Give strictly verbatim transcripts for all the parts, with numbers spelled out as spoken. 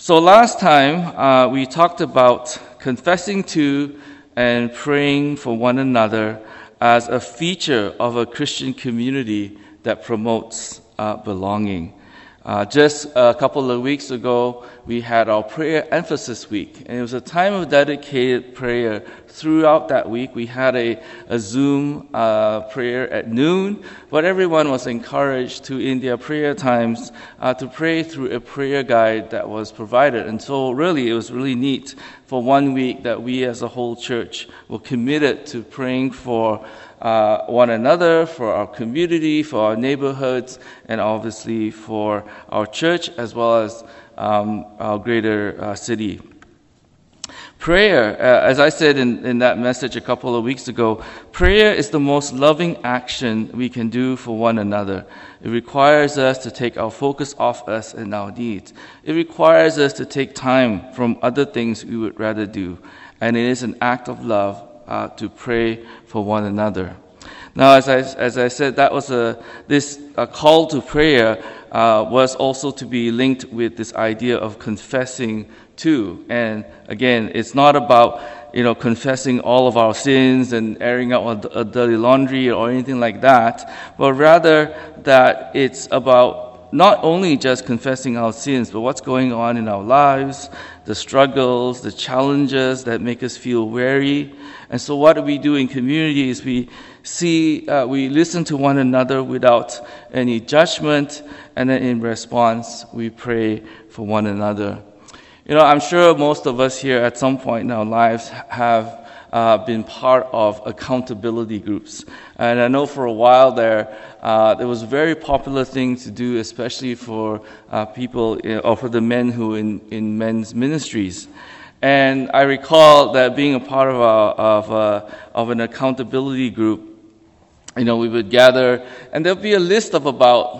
So last time, uh, we talked about confessing to and praying for one another as a feature of a Christian community that promotes uh, belonging. Uh, just a couple of weeks ago, we had our prayer emphasis week, and it was a time of dedicated prayer. Throughout that week, we had a, a Zoom uh, prayer at noon, but everyone was encouraged to, in their prayer times, uh, to pray through a prayer guide that was provided. And so really, it was really neat for one week that we as a whole church were committed to praying for Uh, one another, for our community, for our neighborhoods, and obviously for our church as well as um, our greater uh, city. Prayer, uh, as I said in, in that message a couple of weeks ago, prayer is the most loving action we can do for one another. It requires us to take our focus off us and our needs. It requires us to take time from other things we would rather do. And it is an act of love Uh, to pray for one another. Now, as I as I said, that was a this a call to prayer uh, was also to be linked with this idea of confessing to. And again, it's not about you know confessing all of our sins and airing out a, a dirty laundry or anything like that, but rather that it's about not only just confessing our sins, but what's going on in our lives, the struggles, the challenges that make us feel weary. And so what do we do in community is we see, uh, we listen to one another without any judgment, and then in response, we pray for one another. You know, I'm sure most of us here at some point in our lives have Uh, been part of accountability groups. And I know for a while there, uh, it was a very popular thing to do, especially for uh, people, in, or for the men who in, in men's ministries. And I recall that being a part of a, of, a, of an accountability group, you know, we would gather, and there'll be a list of about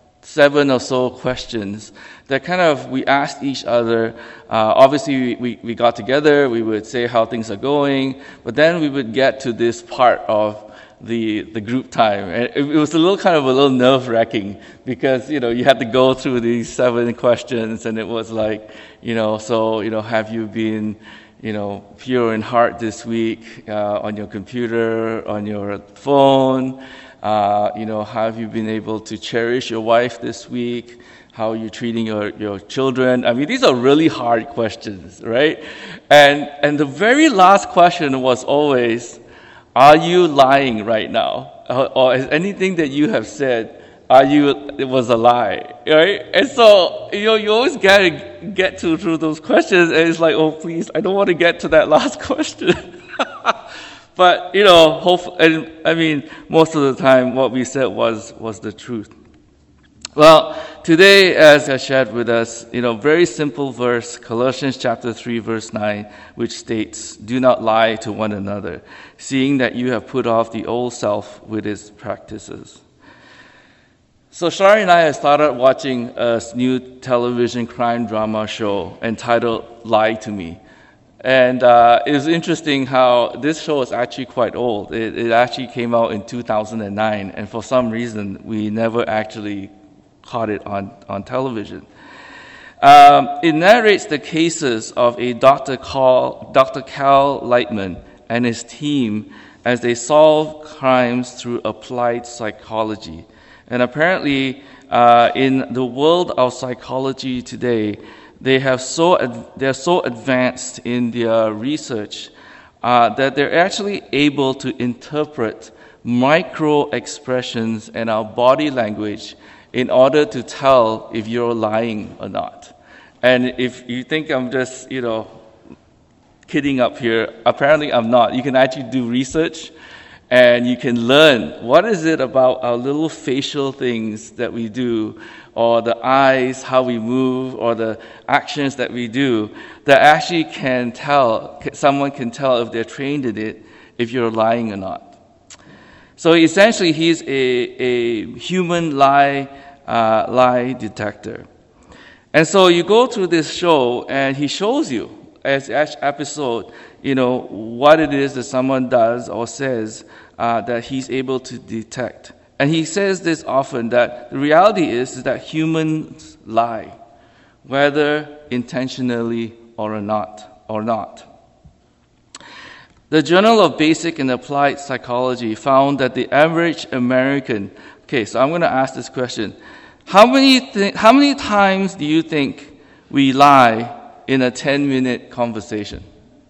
seven or so questions that kind of we asked each other. Uh, obviously, we, we, we got together, we would say how things are going, but then we would get to this part of the the group time. And it, it was a little kind of a little nerve-wracking because, you know, you had to go through these seven questions, and it was like, you know, so, you know, have you been, you know, pure in heart this week uh, on your computer, on your phone? Uh, you know, have you been able to cherish your wife this week? How are you treating your, your children? I mean, these are really hard questions, right? And and the very last question was always, are you lying right now? Or, or is anything that you have said, are you, it was a lie, right? And so, you know, you always got to get to through those questions, and it's like, oh, please, I don't want to get to that last question. But, you know, hope, and I mean, most of the time what we said was was the truth. Well, today, as I shared with us, you know, very simple verse, Colossians chapter three, verse nine, which states, "Do not lie to one another, seeing that you have put off the old self with its practices." So Shari and I have started watching a new television crime drama show entitled Lie to Me. And uh, it was interesting how this show is actually quite old. It, it actually came out in two thousand nine, and for some reason, we never actually caught it on, on television. Um, it narrates the cases of a Doctor Cal, Doctor Cal Lightman and his team as they solve crimes through applied psychology. And apparently, uh, in the world of psychology today, they have so they're so advanced in their research uh, that they're actually able to interpret micro expressions in our body language in order to tell if you're lying or not. And if you think I'm just, you know, kidding up here, apparently I'm not. You can actually do research, and you can learn what is it about our little facial things that we do, or the eyes, how we move, or the actions that we do, that actually can tell, someone can tell if they're trained in it, if you're lying or not. So essentially, he's a, a human lie, uh, lie detector. And so you go through this show, and he shows you, as each episode, you know, what it is that someone does or says uh, that he's able to detect. And he says this often, that the reality is, is that humans lie. Whether intentionally or not, or not. The Journal of Basic and Applied Psychology found that the average American, okay, so I'm going to ask this question. How many th- how many times do you think we lie in a ten-minute conversation?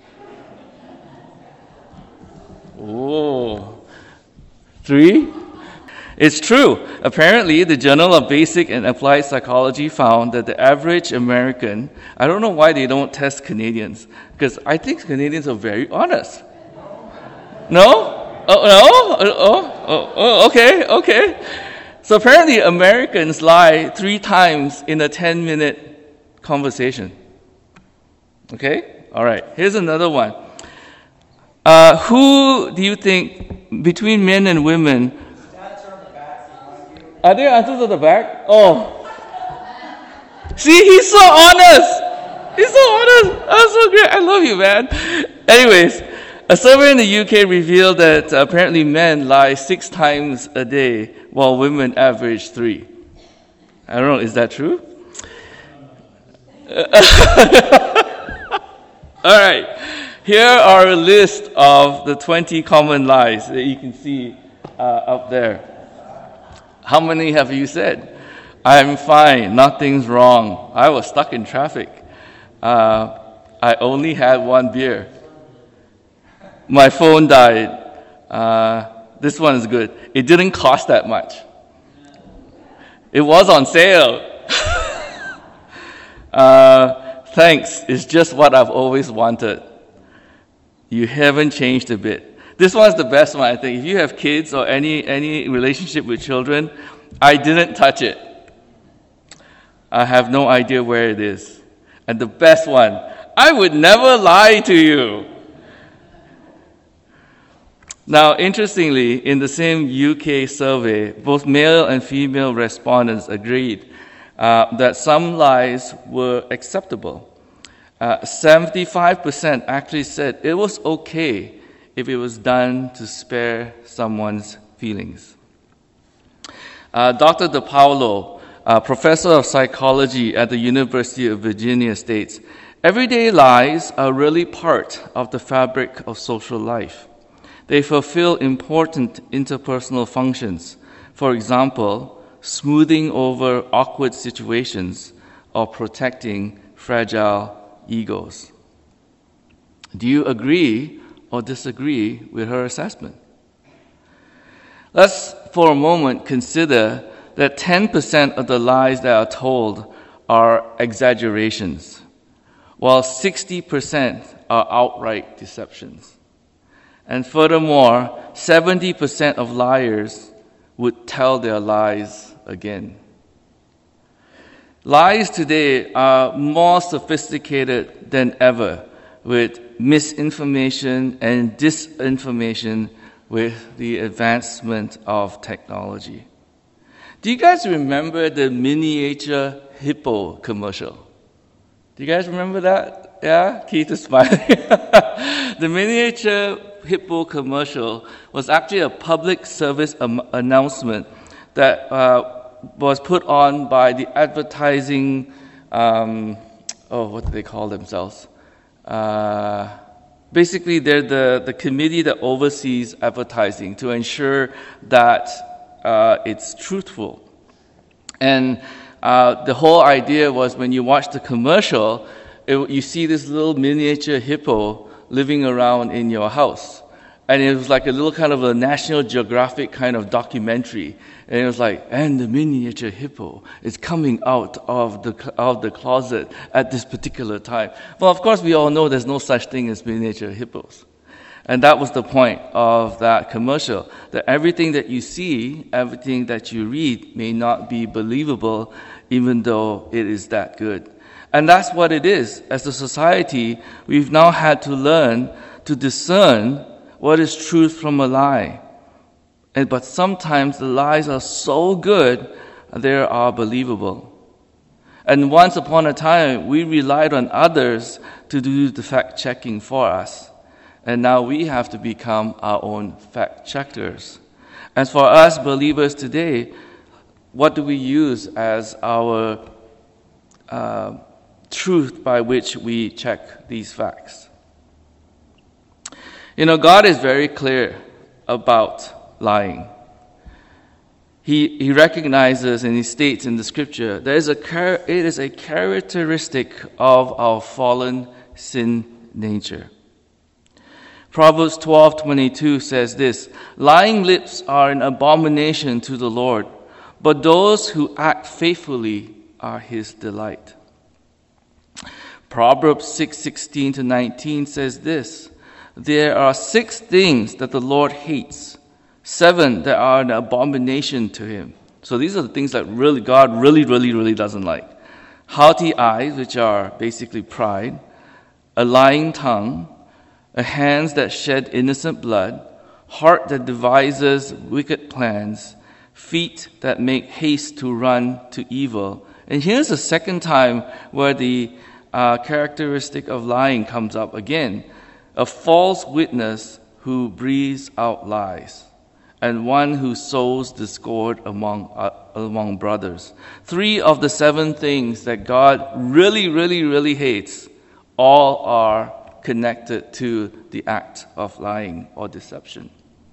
Oh, three? It's true. Apparently, the Journal of Basic and Applied Psychology found that the average American, I don't know why they don't test Canadians, because I think Canadians are very honest. No? Oh, no? Oh, oh, oh, okay, okay. So apparently, Americans lie three times in a ten-minute conversation. Okay? All right. Here's another one. Uh, who do you think, between men and women, are there answers at the back? Oh. See, he's so honest. He's so honest. That's so great. I love you, man. Anyways, a survey in the U K revealed that uh, apparently men lie six times a day while women average three. I don't know, is that true? All right. Here are a list of the twenty common lies that you can see uh, up there. How many have you said? I'm fine, nothing's wrong. I was stuck in traffic. Uh, I only had one beer. My phone died. Uh, this one is good. It didn't cost that much. It was on sale. uh, thanks, it's just what I've always wanted. You haven't changed a bit. This one's the best one, I think. If you have kids or any, any relationship with children, I didn't touch it. I have no idea where it is. And the best one, I would never lie to you. Now, interestingly, in the same U K survey, both male and female respondents agreed uh, that some lies were acceptable. Uh, seventy-five percent actually said it was okay if it was done to spare someone's feelings. Uh, Doctor DePaulo, uh, professor of psychology at the University of Virginia, states, everyday lies are really part of the fabric of social life. They fulfill important interpersonal functions. For example, smoothing over awkward situations or protecting fragile egos. Do you agree or disagree with her assessment? Let's, for a moment, consider that ten percent of the lies that are told are exaggerations, while sixty percent are outright deceptions. And furthermore, seventy percent of liars would tell their lies again. Lies today are more sophisticated than ever, with misinformation and disinformation with the advancement of technology. Do you guys remember the miniature hippo commercial? Do you guys remember that? Yeah? Keith is smiling. The miniature hippo commercial was actually a public service um, announcement that uh, was put on by the advertising, um, oh, what do they call themselves? Uh, basically, they're the, the committee that oversees advertising to ensure that uh, it's truthful. And uh, the whole idea was when you watch the commercial, it, you see this little miniature hippo living around in your house. And it was like a little kind of a National Geographic kind of documentary. And it was like, and the miniature hippo is coming out of the of the closet at this particular time. Well, of course, we all know there's no such thing as miniature hippos. And that was the point of that commercial, that everything that you see, everything that you read may not be believable, even though it is that good. And that's what it is. As a society, we've now had to learn to discern what is truth from a lie. And, but sometimes the lies are so good, they are believable. And once upon a time, we relied on others to do the fact-checking for us. And now we have to become our own fact-checkers. As for us believers today, what do we use as our uh, truth by which we check these facts. You know, God is very clear about lying. He, he recognizes and he states in the scripture there is a char- it is a characteristic of our fallen sin nature. Proverbs twelve twenty-two says this, lying lips are an abomination to the Lord, but those who act faithfully are his delight. Proverbs six sixteen to nineteen says this, there are six things that the Lord hates, seven that are an abomination to him. So these are the things that really God really, really, really doesn't like. Haughty eyes, which are basically pride, a lying tongue, a hands that shed innocent blood, heart that devises wicked plans, feet that make haste to run to evil. And here's the second time where the uh, characteristic of lying comes up again. A false witness who breathes out lies, and one who sows discord among uh, among brothers. Three of the seven things that God really, really, really hates, all are connected to the act of lying or deception.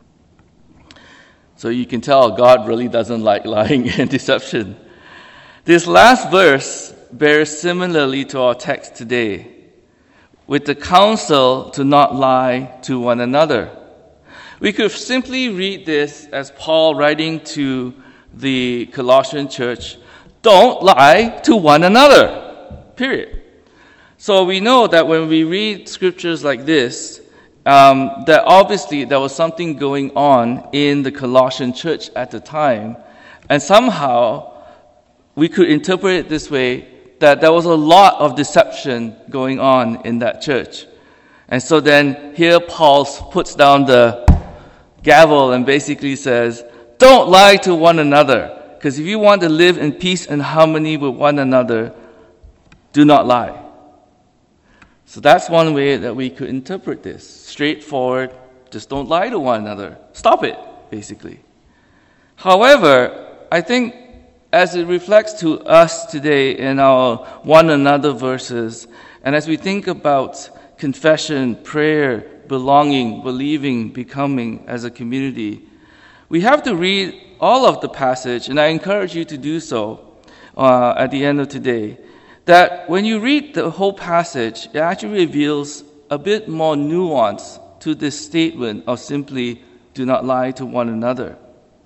So you can tell God really doesn't like lying and deception. This last verse bears similarly to our text today, with the counsel to not lie to one another. We could simply read this as Paul writing to the Colossian church, don't lie to one another, period. So we know that when we read scriptures like this, um, that obviously there was something going on in the Colossian church at the time, and somehow we could interpret it this way, that there was a lot of deception going on in that church. And so then here Paul puts down the gavel and basically says, don't lie to one another, because if you want to live in peace and harmony with one another, do not lie. So that's one way that we could interpret this. Straightforward, just don't lie to one another. Stop it, basically. However, I think as it reflects to us today in our one another verses, and as we think about confession, prayer, belonging, believing, becoming as a community, we have to read all of the passage, and I encourage you to do so uh, at the end of today, that when you read the whole passage, it actually reveals a bit more nuance to this statement of simply do not lie to one another.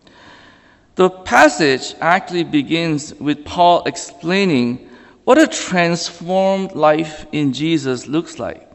The passage actually begins with Paul explaining what a transformed life in Jesus looks like.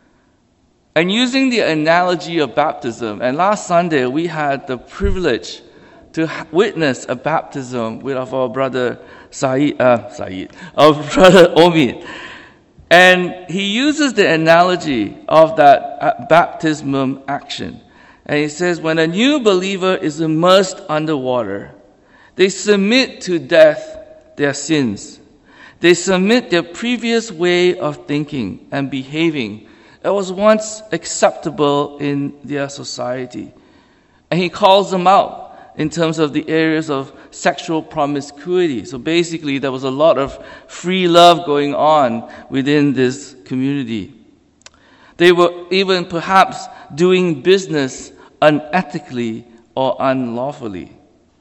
And using the analogy of baptism, and last Sunday we had the privilege to witness a baptism with of our brother Saeed, uh, Saeed, our brother Omid. And he uses the analogy of that baptism action. And he says, when a new believer is immersed underwater, they submit to death their sins. They submit their previous way of thinking and behaving that was once acceptable in their society. And he calls them out in terms of the areas of sexual promiscuity. So basically, there was a lot of free love going on within this community. They were even perhaps doing business unethically or unlawfully.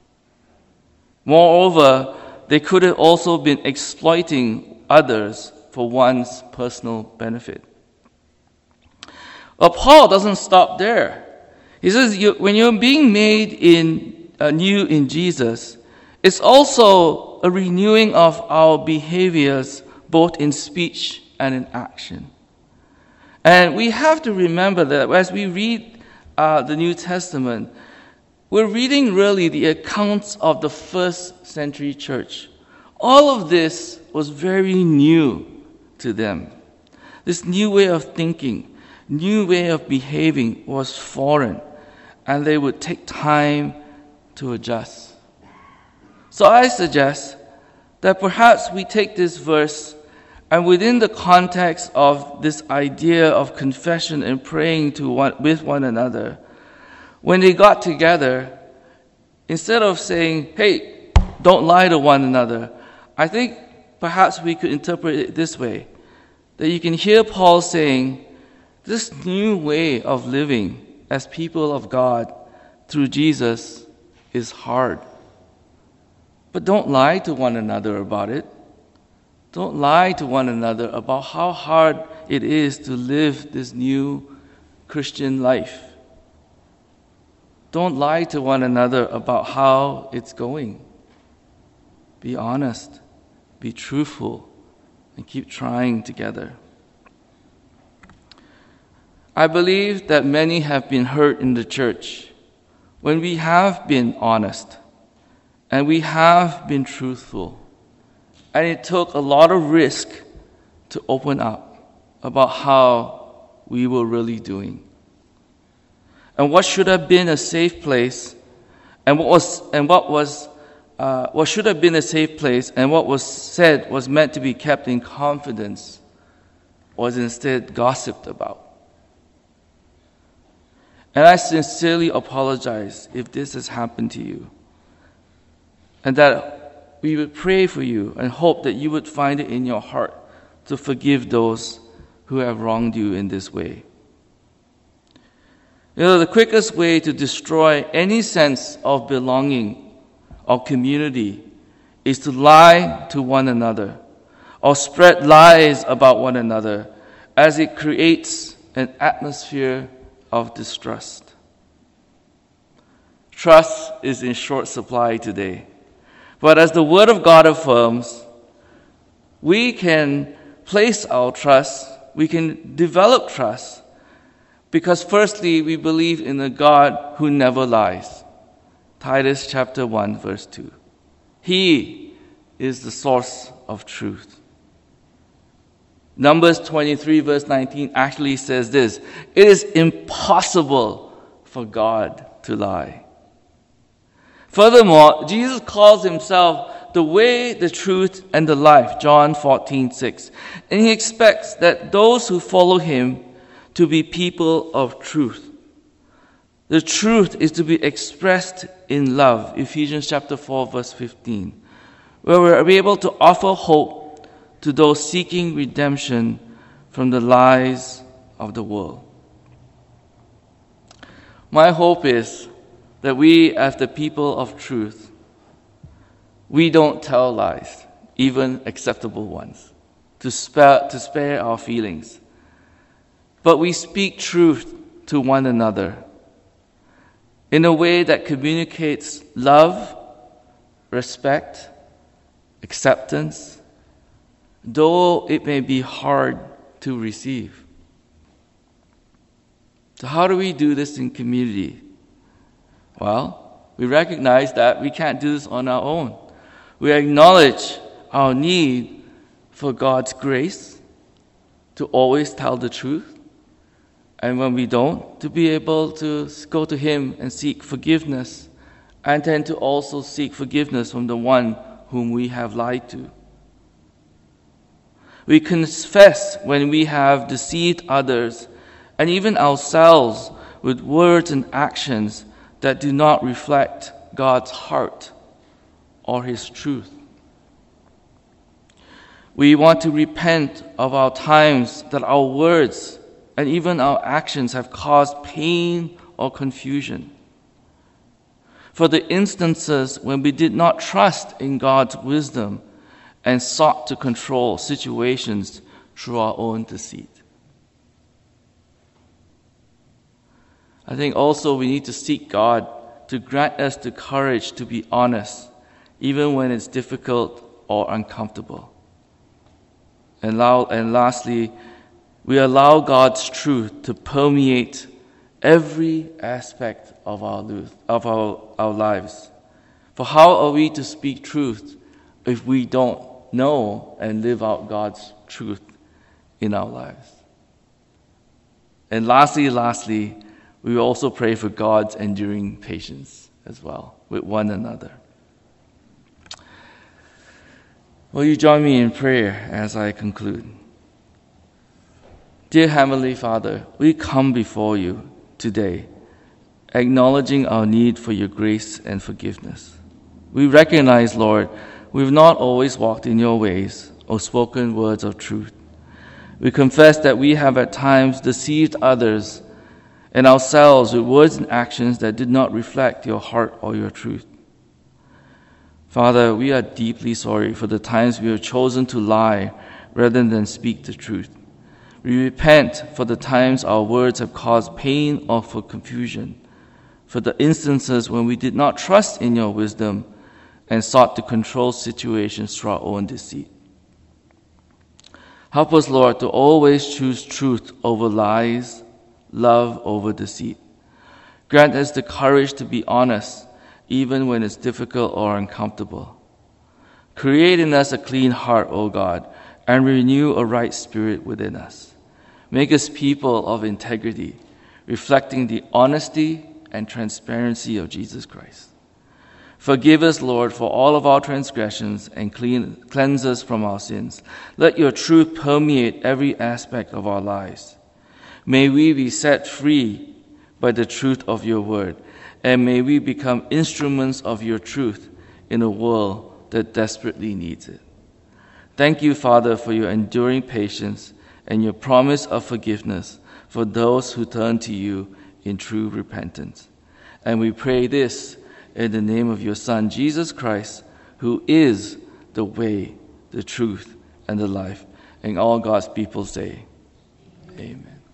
Moreover, they could have also been exploiting others for one's personal benefit. But Paul doesn't stop there. He says, you, when you're being made in uh, new in Jesus, it's also a renewing of our behaviors, both in speech and in action. And we have to remember that as we read Uh, the New Testament, we're reading really the accounts of the first century church. All of this was very new to them. This new way of thinking, new way of behaving was foreign, and they would take time to adjust. So I suggest that perhaps we take this verse, and within the context of this idea of confession and praying to one, with one another, when they got together, instead of saying, hey, don't lie to one another, I think perhaps we could interpret it this way, that you can hear Paul saying, this new way of living as people of God through Jesus is hard. But don't lie to one another about it. Don't lie to one another about how hard it is to live this new Christian life. Don't lie to one another about how it's going. Be honest, be truthful, and keep trying together. I believe that many have been hurt in the church when we have been honest and we have been truthful. And it took a lot of risk to open up about how we were really doing. And what should have been a safe place, and what was and what was uh, what should have been a safe place, and what was said was meant to be kept in confidence, was instead gossiped about. And I sincerely apologize if this has happened to you, and that we would pray for you and hope that you would find it in your heart to forgive those who have wronged you in this way. You know, the quickest way to destroy any sense of belonging or community is to lie to one another or spread lies about one another, as it creates an atmosphere of distrust. Trust is in short supply today. But as the Word of God affirms, we can place our trust, we can develop trust, because firstly, we believe in a God who never lies. Titus chapter one, verse two. He is the source of truth. Numbers twenty-three, verse nineteen actually says this: it is impossible for God to lie. Furthermore, Jesus calls himself the way, the truth, and the life, John fourteen, six. And he expects that those who follow him to be people of truth. The truth is to be expressed in love, Ephesians chapter four, verse fifteen, where we are able to offer hope to those seeking redemption from the lies of the world. My hope is that we, as the people of truth, we don't tell lies, even acceptable ones, to spare, to spare our feelings. But we speak truth to one another in a way that communicates love, respect, acceptance, though it may be hard to receive. So how do we do this in community? Well, we recognize that we can't do this on our own. We acknowledge our need for God's grace to always tell the truth, and when we don't, to be able to go to Him and seek forgiveness, and then to also seek forgiveness from the one whom we have lied to. We confess when we have deceived others and even ourselves with words and actions that do not reflect God's heart or His truth. We want to repent of our times that our words and even our actions have caused pain or confusion. For the instances when we did not trust in God's wisdom and sought to control situations through our own deceit. I think also we need to seek God to grant us the courage to be honest, even when it's difficult or uncomfortable. And, allow, and lastly, we allow God's truth to permeate every aspect of our of our, our lives. For how are we to speak truth if we don't know and live out God's truth in our lives? And lastly, lastly, we will also pray for God's enduring patience as well with one another. Will you join me in prayer as I conclude? Dear Heavenly Father, we come before you today, acknowledging our need for your grace and forgiveness. We recognize, Lord, we've not always walked in your ways or spoken words of truth. We confess that we have at times deceived others and ourselves with words and actions that did not reflect your heart or your truth. Father, we are deeply sorry for the times we have chosen to lie rather than speak the truth. We repent for the times our words have caused pain or for confusion, for the instances when we did not trust in your wisdom and sought to control situations through our own deceit. Help us, Lord, to always choose truth over lies, love over deceit. Grant us the courage to be honest, even when it's difficult or uncomfortable. Create in us a clean heart, O God, and renew a right spirit within us. Make us people of integrity, reflecting the honesty and transparency of Jesus Christ. Forgive us, Lord, for all of our transgressions and clean, cleanse us from our sins. Let your truth permeate every aspect of our lives. May we be set free by the truth of your word, and may we become instruments of your truth in a world that desperately needs it. Thank you, Father, for your enduring patience and your promise of forgiveness for those who turn to you in true repentance. And we pray this in the name of your Son, Jesus Christ, who is the way, the truth, and the life. And all God's people say, Amen.